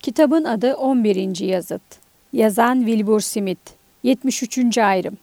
Kitabın adı 11. Yazıt. Yazan Wilbur Smith. 73. ayrım.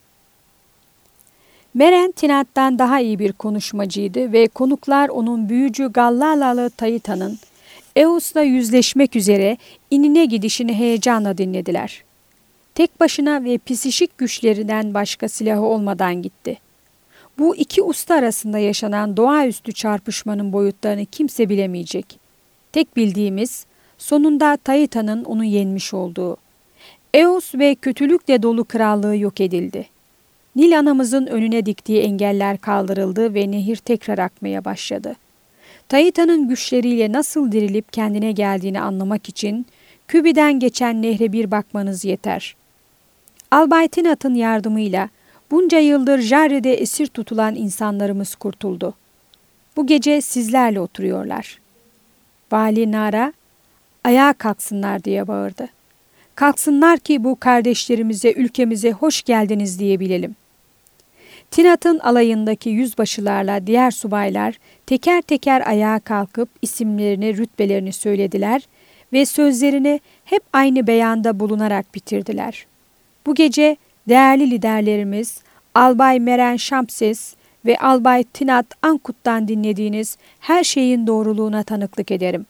Meren Tinat'tan daha iyi bir konuşmacıydı ve konuklar onun büyücü Gallalalı Tayita'nın Eos'la yüzleşmek üzere inine gidişini heyecanla dinlediler. Tek başına ve psişik güçlerinden başka silahı olmadan gitti. Bu iki usta arasında yaşanan doğaüstü çarpışmanın boyutlarını kimse bilemeyecek. Tek bildiğimiz sonunda Tayita'nın onu yenmiş olduğu. Eos ve kötülükle dolu krallığı yok edildi. Nil anamızın önüne diktiği engeller kaldırıldı ve nehir tekrar akmaya başladı. Tayita'nın güçleriyle nasıl dirilip kendine geldiğini anlamak için Kübi'den geçen nehre bir bakmanız yeter. Albay Tinat'ın yardımıyla bunca yıldır Jarre'de esir tutulan insanlarımız kurtuldu. Bu gece sizlerle oturuyorlar. Vali Nara, ayağa kalksınlar diye bağırdı. Kalksınlar ki bu kardeşlerimize, ülkemize hoş geldiniz diyebilelim. Tinat'ın alayındaki yüzbaşılarla diğer subaylar teker teker ayağa kalkıp isimlerini, rütbelerini söylediler ve sözlerini hep aynı beyanda bulunarak bitirdiler. Bu gece değerli liderlerimiz Albay Meren Şampses ve Albay Tinat Ankut'tan dinlediğiniz her şeyin doğruluğuna tanıklık ederim.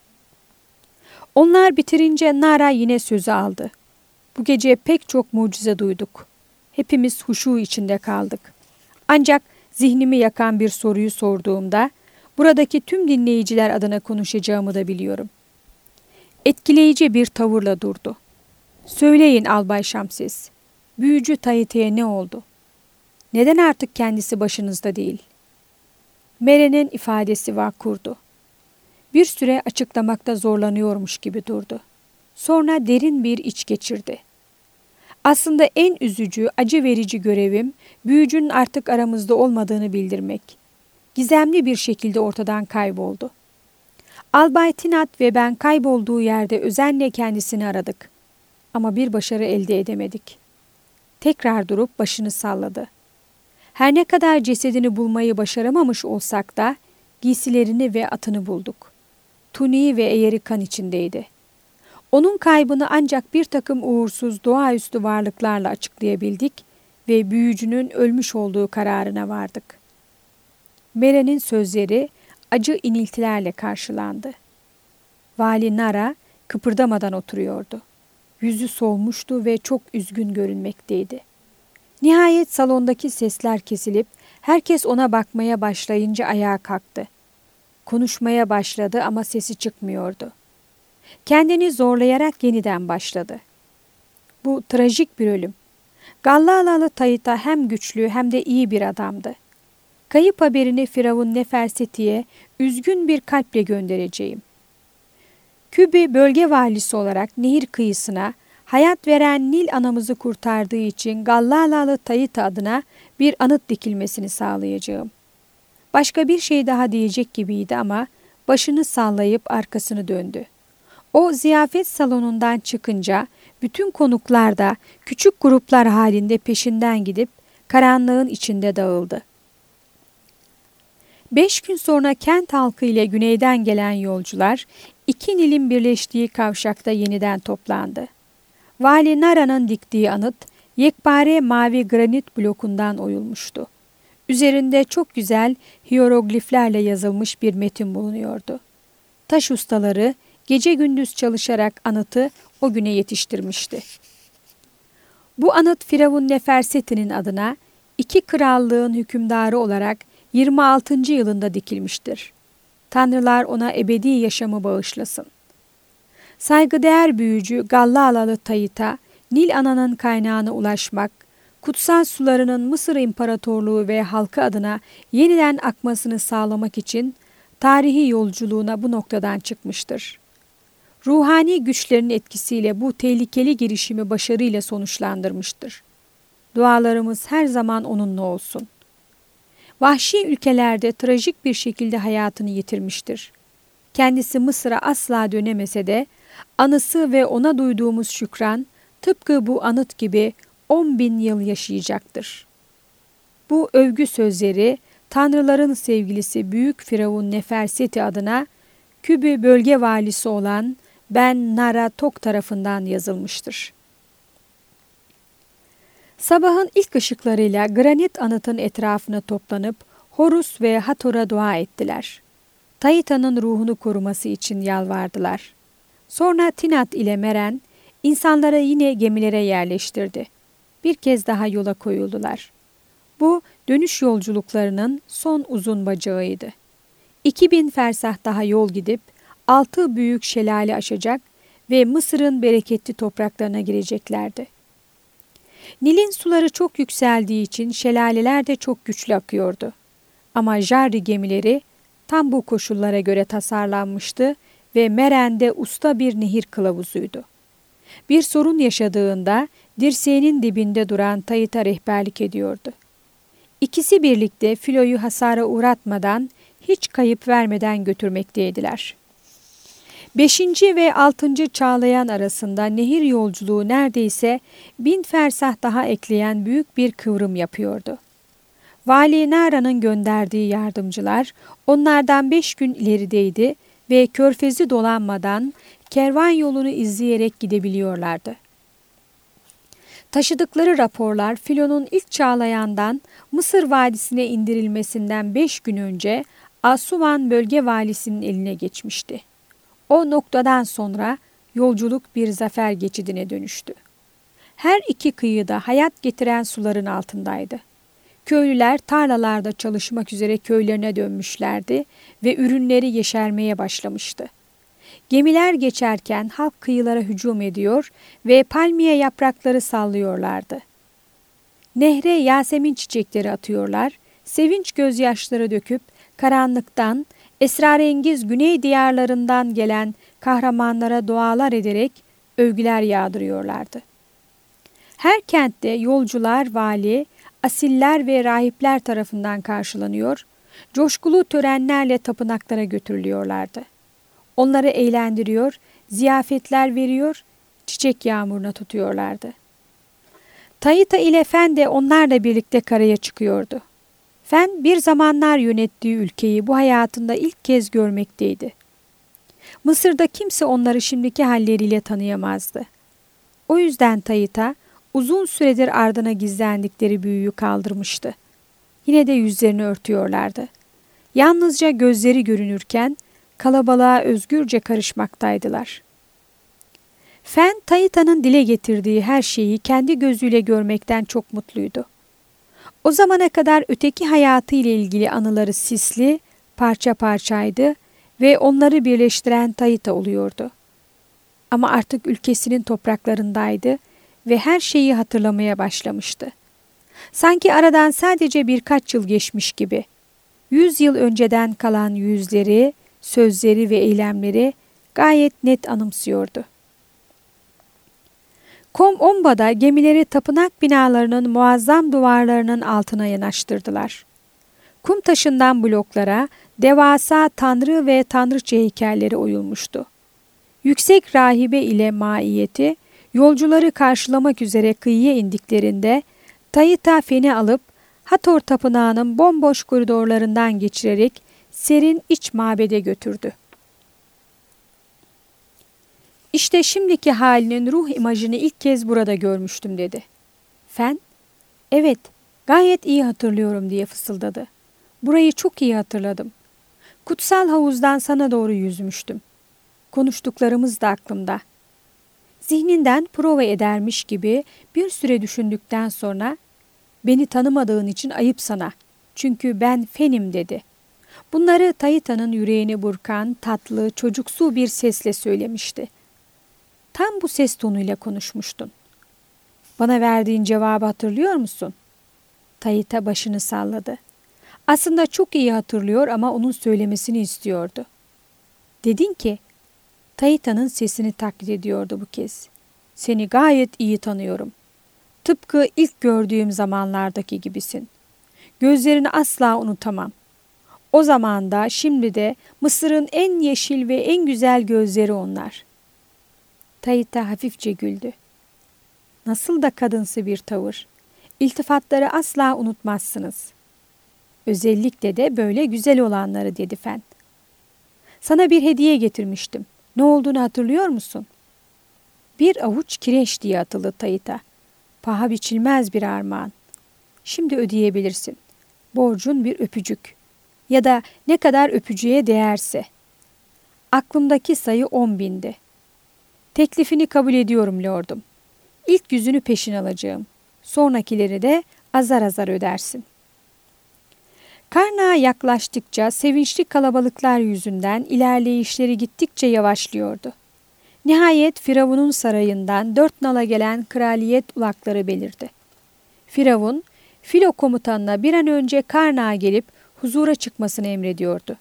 Onlar bitirince Nara yine sözü aldı. Bu gece pek çok mucize duyduk. Hepimiz huşu içinde kaldık. Ancak zihnimi yakan bir soruyu sorduğumda buradaki tüm dinleyiciler adına konuşacağımı da biliyorum. Etkileyici bir tavırla durdu. Söyleyin Albay Şamses, büyücü Tayita'ya ne oldu? Neden artık kendisi başınızda değil? Meren'in ifadesi vakurdu. Bir süre açıklamakta zorlanıyormuş gibi durdu. Sonra derin bir iç geçirdi. Aslında en üzücü, acı verici görevim büyücünün artık aramızda olmadığını bildirmek. Gizemli bir şekilde ortadan kayboldu. Albay Tinat ve ben kaybolduğu yerde özenle kendisini aradık. Ama bir başarı elde edemedik. Tekrar durup başını salladı. Her ne kadar cesedini bulmayı başaramamış olsak da giysilerini ve atını bulduk. Tuniği ve eğeri kan içindeydi. Onun kaybını ancak bir takım uğursuz doğaüstü varlıklarla açıklayabildik ve büyücünün ölmüş olduğu kararına vardık. Meren'in sözleri acı iniltilerle karşılandı. Vali Nara kıpırdamadan oturuyordu. Yüzü solmuştu ve çok üzgün görünmekteydi. Nihayet salondaki sesler kesilip herkes ona bakmaya başlayınca ayağa kalktı. Konuşmaya başladı ama sesi çıkmıyordu. Kendini zorlayarak yeniden başladı. Bu trajik bir ölüm. Gallalalı Tayita hem güçlü hem de iyi bir adamdı. Kayıp haberini Firavun Neferseti'ye üzgün bir kalple göndereceğim. Kübi bölge valisi olarak nehir kıyısına hayat veren Nil anamızı kurtardığı için Gallalalı Tayita adına bir anıt dikilmesini sağlayacağım. Başka bir şey daha diyecek gibiydi ama başını sallayıp arkasını döndü. O ziyafet salonundan çıkınca bütün konuklar da küçük gruplar halinde peşinden gidip karanlığın içinde dağıldı. 5 gün sonra kent halkı ile güneyden gelen yolcular iki Nil'in birleştiği kavşakta yeniden toplandı. Vali Nara'nın diktiği anıt yekpare mavi granit blokundan oyulmuştu. Üzerinde çok güzel hierogliflerle yazılmış bir metin bulunuyordu. Taş ustaları gece gündüz çalışarak anıtı o güne yetiştirmişti. Bu anıt Firavun Neferseti'nin adına iki krallığın hükümdarı olarak 26. yılında dikilmiştir. Tanrılar ona ebedi yaşamı bağışlasın. Saygıdeğer büyücü Gallalalı Tayita, Nil Ana'nın kaynağına ulaşmak, kutsal sularının Mısır İmparatorluğu ve halkı adına yeniden akmasını sağlamak için tarihi yolculuğuna bu noktadan çıkmıştır. Ruhani güçlerin etkisiyle bu tehlikeli girişimi başarıyla sonuçlandırmıştır. Dualarımız her zaman onunla olsun. Vahşi ülkelerde trajik bir şekilde hayatını yitirmiştir. Kendisi Mısır'a asla dönemese de anısı ve ona duyduğumuz şükran tıpkı bu anıt gibi 10.000 yıl yaşayacaktır. Bu övgü sözleri Tanrıların sevgilisi Büyük Firavun Neferseti adına Kübü bölge valisi olan Ben Nara Tok tarafından yazılmıştır. Sabahın ilk ışıklarıyla granit anıtın etrafına toplanıp Horus ve Hathor'a dua ettiler. Taita'nın ruhunu koruması için yalvardılar. Sonra Tinat ile Meren insanlara yine gemilere yerleştirdi. Bir kez daha yola koyuldular. Bu dönüş yolculuklarının son uzun bacağıydı. 2000 fersah daha yol gidip 6 büyük şelale aşacak ve Mısır'ın bereketli topraklarına gireceklerdi. Nil'in suları çok yükseldiği için şelaleler de çok güçlü akıyordu. Ama Jarri gemileri tam bu koşullara göre tasarlanmıştı ve Meren'de usta bir nehir kılavuzuydu. Bir sorun yaşadığında dirseğinin dibinde duran Taita rehberlik ediyordu. İkisi birlikte filoyu hasara uğratmadan, hiç kayıp vermeden götürmekteydiler. 5. ve 6. çağlayan arasında nehir yolculuğu neredeyse 1000 fersah daha ekleyen büyük bir kıvrım yapıyordu. Vali Nara'nın gönderdiği yardımcılar onlardan 5 gün ilerideydi ve körfezi dolanmadan kervan yolunu izleyerek gidebiliyorlardı. Taşıdıkları raporlar filonun ilk çağlayandan Mısır Vadisi'ne indirilmesinden 5 gün önce Asuvan bölge valisinin eline geçmişti. O noktadan sonra yolculuk bir zafer geçidine dönüştü. Her iki kıyıda hayat getiren suların altındaydı. Köylüler tarlalarda çalışmak üzere köylerine dönmüşlerdi ve ürünleri yeşermeye başlamıştı. Gemiler geçerken halk kıyılara hücum ediyor ve palmiye yaprakları sallıyorlardı. Nehre yasemin çiçekleri atıyorlar, sevinç gözyaşları döküp karanlıktan, esrarengiz güney diyarlarından gelen kahramanlara dualar ederek övgüler yağdırıyorlardı. Her kentte yolcular, vali, asiller ve rahipler tarafından karşılanıyor, coşkulu törenlerle tapınaklara götürülüyorlardı. Onları eğlendiriyor, ziyafetler veriyor, çiçek yağmuruna tutuyorlardı. Taita ile Fen de onlarla birlikte karaya çıkıyordu. Fen bir zamanlar yönettiği ülkeyi bu hayatında ilk kez görmekteydi. Mısır'da kimse onları şimdiki halleriyle tanıyamazdı. O yüzden Taita uzun süredir ardına gizlendikleri büyüyü kaldırmıştı. Yine de yüzlerini örtüyorlardı. Yalnızca gözleri görünürken kalabalığa özgürce karışmaktaydılar. Fen, Taita'nın dile getirdiği her şeyi kendi gözüyle görmekten çok mutluydu. O zamana kadar öteki hayatı ile ilgili anıları sisli, parça parçaydı ve onları birleştiren Taita oluyordu. Ama artık ülkesinin topraklarındaydı ve her şeyi hatırlamaya başlamıştı. Sanki aradan sadece birkaç yıl geçmiş gibi. 100 yıl önceden kalan yüzleri, sözleri ve eylemleri gayet net anımsıyordu. Kom-Omba'da gemileri tapınak binalarının muazzam duvarlarının altına yanaştırdılar. Kum taşından bloklara devasa tanrı ve tanrıça heykelleri oyulmuştu. Yüksek rahibe ile maiyeti yolcuları karşılamak üzere kıyıya indiklerinde Taita Fen'i alıp Hathor tapınağının bomboş koridorlarından geçirerek serin iç mabede götürdü. İşte şimdiki halinin ruh imajını ilk kez burada görmüştüm dedi. Fen, evet gayet iyi hatırlıyorum diye fısıldadı. Burayı çok iyi hatırladım. Kutsal havuzdan sana doğru yüzmüştüm. Konuştuklarımız da aklımda. Zihninden prova edermiş gibi bir süre düşündükten sonra beni tanımadığın için ayıp sana. Çünkü ben Fen'im dedi. Bunları Taita'nın yüreğini burkan tatlı çocuksu bir sesle söylemişti. Tam bu ses tonuyla konuşmuştun. Bana verdiğin cevabı hatırlıyor musun? Taita başını salladı. Aslında çok iyi hatırlıyor ama onun söylemesini istiyordu. Dedin ki, Taita'nın sesini taklit ediyordu bu kez. Seni gayet iyi tanıyorum. Tıpkı ilk gördüğüm zamanlardaki gibisin. Gözlerini asla unutamam. O zaman da şimdi de Mısır'ın en yeşil ve en güzel gözleri onlar. Taita hafifçe güldü. Nasıl da kadınsı bir tavır. İltifatları asla unutmazsınız. Özellikle de böyle güzel olanları dedi Fen. Sana bir hediye getirmiştim. Ne olduğunu hatırlıyor musun? Bir avuç kireç diye atıldı Taita. Paha biçilmez bir armağan. Şimdi ödeyebilirsin. Borcun bir öpücük. Ya da ne kadar öpücüğe değerse. Aklımdaki sayı 10.000'di. Teklifini kabul ediyorum lordum. İlk 100'ünü peşin alacağım. Sonrakileri de azar azar ödersin. Karnağa yaklaştıkça sevinçli kalabalıklar yüzünden ilerleyişleri gittikçe yavaşlıyordu. Nihayet Firavun'un sarayından 4 nala gelen kraliyet ulakları belirdi. Firavun, filo komutanına bir an önce Karnağa gelip huzura çıkmasını emrediyordu.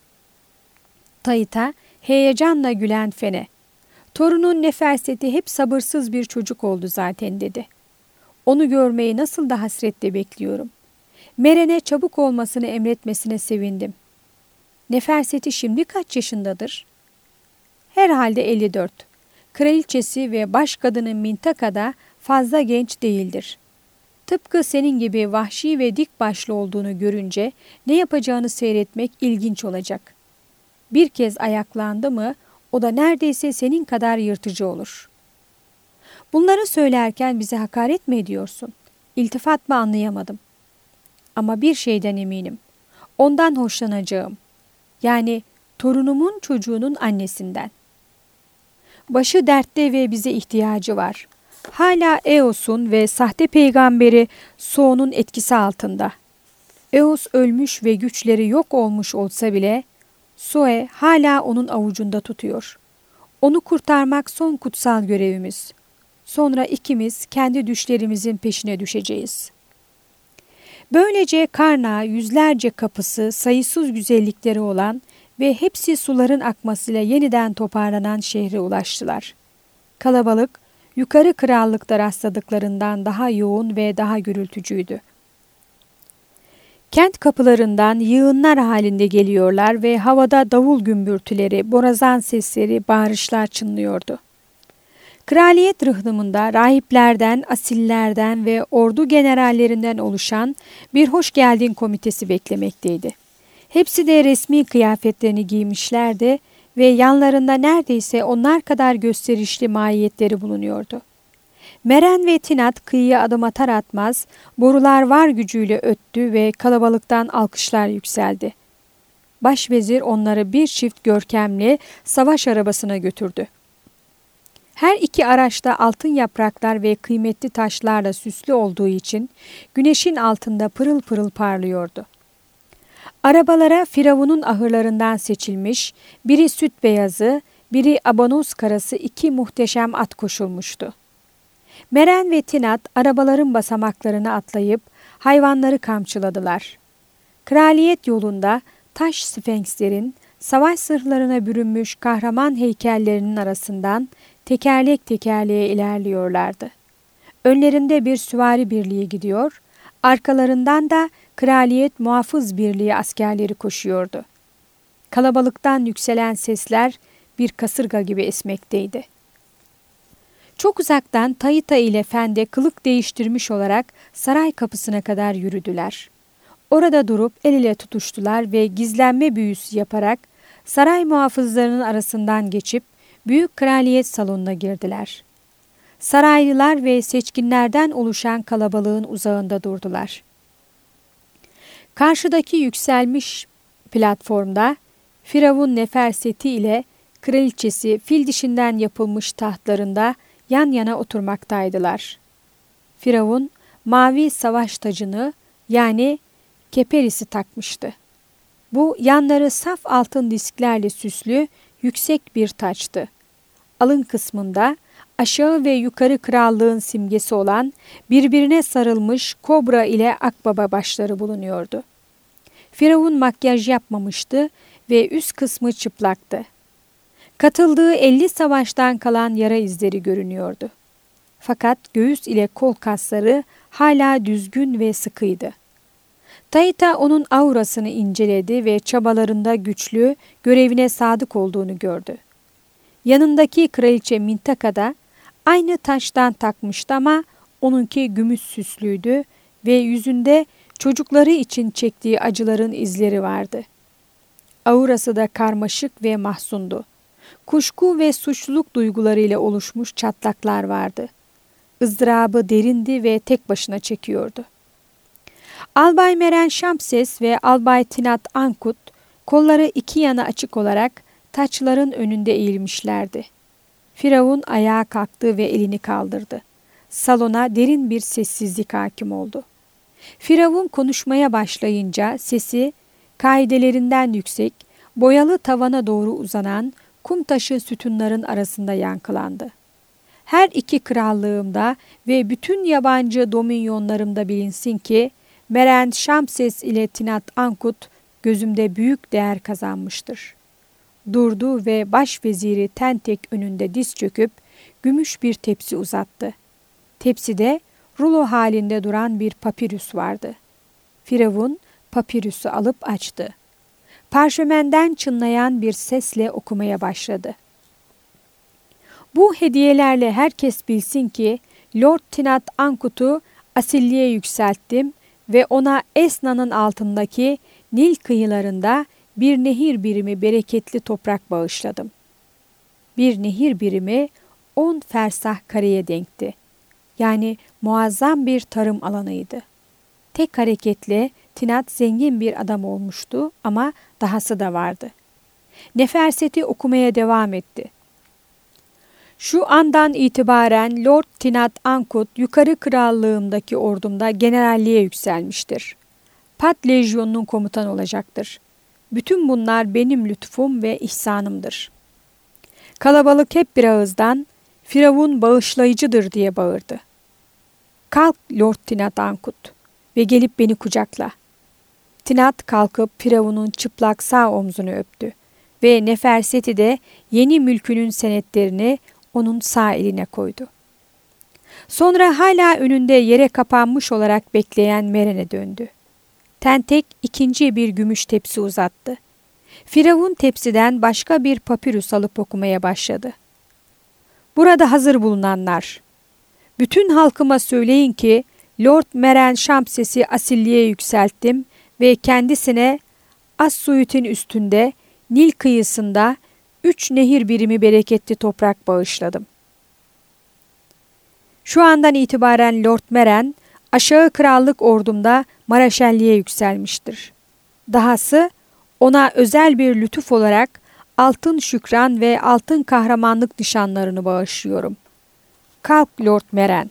Taita heyecanla gülen Fene, "Torunun Neferseti hep sabırsız bir çocuk oldu zaten," dedi. "Onu görmeyi nasıl da hasretle bekliyorum. Meren'e çabuk olmasını emretmesine sevindim. Neferseti şimdi kaç yaşındadır?" "Herhalde 54. Kraliçesi ve başkadını Mintaka'da fazla genç değildir. Tıpkı senin gibi vahşi ve dik başlı olduğunu görünce ne yapacağını seyretmek ilginç olacak. Bir kez ayaklandı mı o da neredeyse senin kadar yırtıcı olur." "Bunları söylerken bize hakaret mi ediyorsun? İltifat mı anlayamadım. Ama bir şeyden eminim. Ondan hoşlanacağım. Yani torunumun çocuğunun annesinden. Başı dertte ve bize ihtiyacı var. Hala Eos'un ve sahte peygamberi So'nun etkisi altında. Eos ölmüş ve güçleri yok olmuş olsa bile Soe hala onun avucunda tutuyor. Onu kurtarmak son kutsal görevimiz. Sonra ikimiz kendi düşlerimizin peşine düşeceğiz." Böylece Karnağa yüzlerce kapısı, sayısız güzellikleri olan ve hepsi suların akmasıyla yeniden toparlanan şehre ulaştılar. Kalabalık, yukarı krallıkta rastladıklarından daha yoğun ve daha gürültücüydü. Kent kapılarından yığınlar halinde geliyorlar ve havada davul gümbürtüleri, borazan sesleri, bağırışlar çınlıyordu. Kraliyet rıhtımında rahiplerden, asillerden ve ordu generallerinden oluşan bir hoş geldin komitesi beklemekteydi. Hepsi de resmi kıyafetlerini giymişlerdi ve yanlarında neredeyse onlar kadar gösterişli mahiyetleri bulunuyordu. Meren ve Tinat kıyıya adım atar atmaz, borular var gücüyle öttü ve kalabalıktan alkışlar yükseldi. Başvezir onları bir çift görkemli savaş arabasına götürdü. Her iki araçta altın yapraklar ve kıymetli taşlarla süslü olduğu için güneşin altında pırıl pırıl parlıyordu. Arabalara Firavun'un ahırlarından seçilmiş, biri süt beyazı, biri abanoz karası 2 muhteşem at koşulmuştu. Meren ve Tinat arabaların basamaklarını atlayıp hayvanları kamçıladılar. Kraliyet yolunda taş sfenkslerin, savaş zırhlarına bürünmüş kahraman heykellerinin arasından tekerlek tekerleğe ilerliyorlardı. Önlerinde bir süvari birliği gidiyor, arkalarından da kraliyet muhafız birliği askerleri koşuyordu. Kalabalıktan yükselen sesler bir kasırga gibi esmekteydi. Çok uzaktan Taita ile Fende kılık değiştirmiş olarak saray kapısına kadar yürüdüler. Orada durup el ile tutuştular ve gizlenme büyüsü yaparak saray muhafızlarının arasından geçip büyük kraliyet salonuna girdiler. Saraylılar ve seçkinlerden oluşan kalabalığın uzağında durdular. Karşıdaki yükselmiş platformda Firavun Neferseti ile kraliçesi fil dişinden yapılmış tahtlarında yan yana oturmaktaydılar. Firavun mavi savaş tacını yani keperisi takmıştı. Bu yanları saf altın disklerle süslü yüksek bir taçtı. Alın kısmında aşağı ve yukarı krallığın simgesi olan birbirine sarılmış kobra ile akbaba başları bulunuyordu. Firavun makyaj yapmamıştı ve üst kısmı çıplaktı. Katıldığı 50 savaştan kalan yara izleri görünüyordu. Fakat göğüs ile kol kasları hala düzgün ve sıkıydı. Taita onun aurasını inceledi ve çabalarında güçlü, görevine sadık olduğunu gördü. Yanındaki kraliçe Mintaka'da aynı taştan takmıştı ama onunki gümüş süslüydü ve yüzünde çocukları için çektiği acıların izleri vardı. Aurası da karmaşık ve mahzundu. Kuşku ve suçluluk duygularıyla oluşmuş çatlaklar vardı. Izdırabı derindi ve tek başına çekiyordu. Albay Meren Şampses ve Albay Tinat Ankut kolları iki yana açık olarak taçların önünde eğilmişlerdi. Firavun ayağa kalktı ve elini kaldırdı. Salona derin bir sessizlik hakim oldu. Firavun konuşmaya başlayınca sesi kaidelerinden yüksek, boyalı tavana doğru uzanan kum taşı sütunların arasında yankılandı. Her iki krallığımda ve bütün yabancı dominyonlarımda bilinsin ki Meren Şampses ile Tinat Ankut gözümde büyük değer kazanmıştır. Durdu ve başveziri Tentek önünde diz çöküp gümüş bir tepsi uzattı. Tepside rulo halinde duran bir papirüs vardı. Firavun papirüsü alıp açtı. Parşömenden çınlayan bir sesle okumaya başladı. Bu hediyelerle herkes bilsin ki Lord Tinat Ankut'u asilliğe yükselttim ve ona Esna'nın altındaki Nil kıyılarında bir nehir birimi bereketli toprak bağışladım. Bir nehir birimi 10 fersah kareye denkti. Yani muazzam bir tarım alanıydı. Tek hareketle Tinat zengin bir adam olmuştu ama dahası da vardı. Neferseti okumaya devam etti. Şu andan itibaren Lord Tinat Ankut yukarı krallığımdaki ordumda generalliğe yükselmiştir. Pat Lejyonu'nun komutanı olacaktır. Bütün bunlar benim lütfum ve ihsanımdır. Kalabalık hep bir ağızdan Firavun bağışlayıcıdır diye bağırdı. Kalk Lord Tinat Ankut ve gelip beni kucakla. Tinat kalkıp Firavun'un çıplak sağ omzunu öptü ve Neferseti de yeni mülkünün senetlerini onun sağ eline koydu. Sonra hala önünde yere kapanmış olarak bekleyen Meren'e döndü. Tentek ikinci bir gümüş tepsi uzattı. Firavun tepsiden başka bir papirüs alıp okumaya başladı. Burada hazır bulunanlar, bütün halkıma söyleyin ki Lord Meren Şampses'i asilliğe yükselttim ve kendisine As-Suit'in üstünde Nil kıyısında 3 nehir birimi bereketli toprak bağışladım. Şu andan itibaren Lord Meren aşağı krallık ordumda maraşelliğe yükselmiştir. Dahası ona özel bir lütuf olarak altın şükran ve altın kahramanlık nişanlarını bağışlıyorum. Kalk Lord Meren.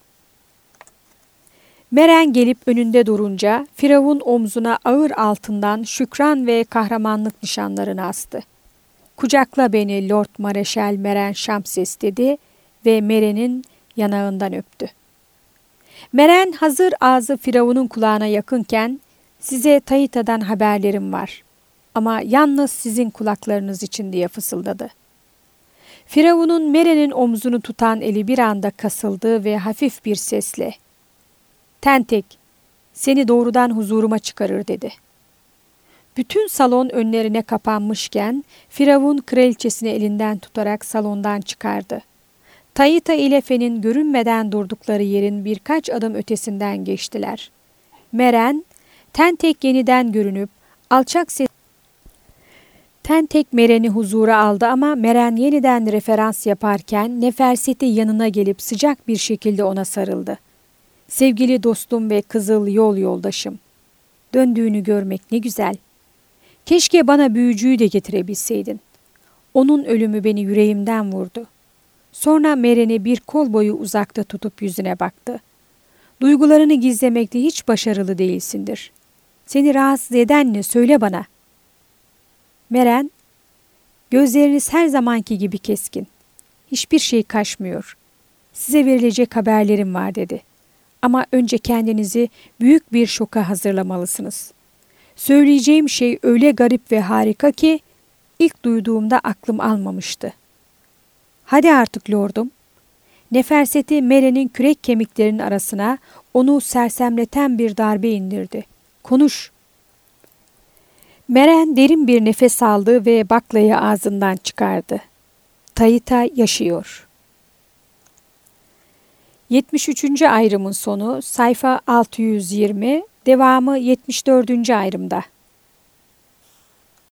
Meren gelip önünde durunca Firavun omzuna ağır altından şükran ve kahramanlık nişanlarını astı. Kucakla beni Lord Mareşal Meren Şampses dedi ve Meren'in yanağından öptü. Meren hazır ağzı Firavun'un kulağına yakınken size Tayita'dan haberlerim var ama yalnız sizin kulaklarınız için diye fısıldadı. Firavun'un Meren'in omzunu tutan eli bir anda kasıldı ve hafif bir sesle Tentek, seni doğrudan huzuruma çıkarır dedi. Bütün salon önlerine kapanmışken Firavun kraliçesini elinden tutarak salondan çıkardı. Tayita ile Fen'in görünmeden durdukları yerin birkaç adım ötesinden geçtiler. Meren, Tentek yeniden görünüp alçak ses Tentek Meren'i huzura aldı ama Meren yeniden referans yaparken Neferseti yanına gelip sıcak bir şekilde ona sarıldı. Sevgili dostum ve kızıl yol yoldaşım, döndüğünü görmek ne güzel. Keşke bana büyücüyü de getirebilseydin. Onun ölümü beni yüreğimden vurdu. Sonra Meren'i bir kol boyu uzakta tutup yüzüne baktı. Duygularını gizlemekte hiç başarılı değilsindir. Seni rahatsız eden ne söyle bana. Meren, gözleriniz her zamanki gibi keskin. Hiçbir şey kaçmıyor. Size verilecek haberlerim var dedi. Ama önce kendinizi büyük bir şoka hazırlamalısınız. Söyleyeceğim şey öyle garip ve harika ki ilk duyduğumda aklım almamıştı. Hadi artık lordum. Neferseti Meren'in kürek kemiklerinin arasına onu sersemleten bir darbe indirdi. Konuş. Meren derin bir nefes aldı ve baklayı ağzından çıkardı. Tayita yaşıyor. 73. ayrımın sonu sayfa 620, devamı 74. ayrımda.